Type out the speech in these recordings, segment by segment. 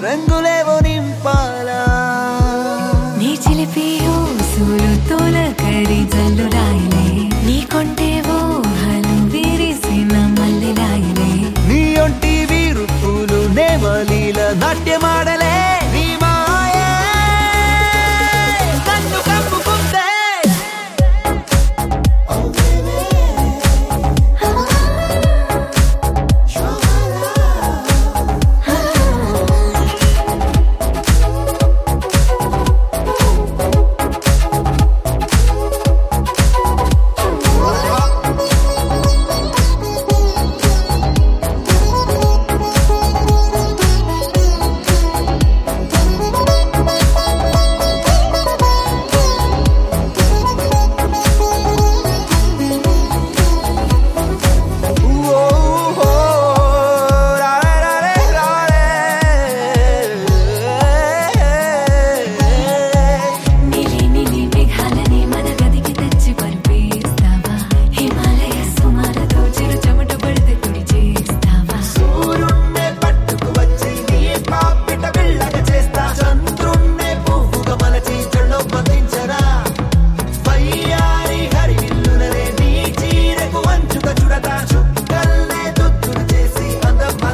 రంగులేవో నింపాలా నీ చిలిపియో సూలు తోలకరి జల్లు రాయలే నీ కొంటేవో హలు విరిసిన మల్లె రాయలే నీ ఒంటి వీరు పూలు నేమలీల నాట్యమాడలే నీ మాయే నన్ను కప్పుకుందే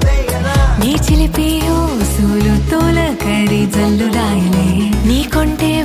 నీ చిలిపియో సూలు తోలకరి జల్లు రాయలే నీ కొంటే